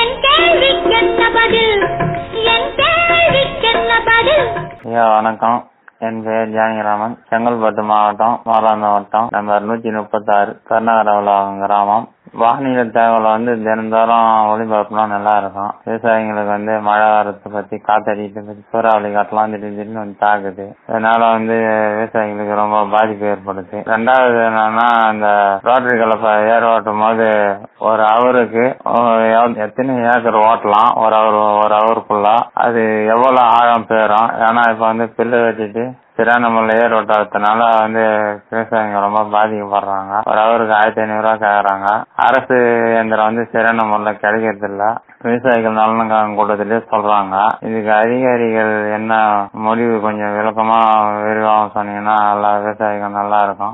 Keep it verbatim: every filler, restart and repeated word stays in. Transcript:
ஐயா வணக்கம். என் பெயர் ஜானகிராமன். செங்கல்பட்டு மாவட்டம் மாலாந்த வட்டம் நம்பர் நூத்தி முப்பத்தி ஆறு கர்நாடகாவில் கிராமம். வானிலை தகவல் வந்து தினந்தோறும் ஒளிபரப்புனா நல்லா இருக்கும். விவசாயிகளுக்கு வந்து மழை வரத்தை பத்தி காத்தடித்தை பத்தி சூறாவளி காட்டலாம் திடீர்னு திடீர்னு வந்து தாக்குது. அதனால வந்து விவசாயிகளுக்கு ரொம்ப பாதிப்பு ஏற்படுது. ரெண்டாவது என்னன்னா, அந்த ரோட்டரி கலப்பை ஏர் ஓட்டும் போது ஒரு அவருக்கு எத்தனை ஏக்கர் ஓட்டலாம் ஒரு அவர் ஒரு அவருக்குள்ள அது எவ்வளவு ஆழம் பெறும். ஏன்னா இப்ப வந்து பில்லு வச்சுட்டு சரியான முறையில் ஏர் ஓட்டாததுனால வந்து விவசாயிங்க ரொம்ப பாதிக்கப்படுறாங்க. ஒரு அவருக்கு ஆயிரத்தி ஐநூறு ரூபா கேக்குறாங்க. அரசு இயந்திரம் வந்து சரியான முறையில் கிடைக்கிறது இல்ல. விவசாயிகள் நலனுக்கான கூட்டத்திலே சொல்றாங்க. இதுக்கு அதிகாரிகள் என்ன முடிவு கொஞ்சம் விளக்கமா விரிவாக சொன்னீங்கன்னா நல்லா விவசாயிகள் நல்லா இருக்கும்.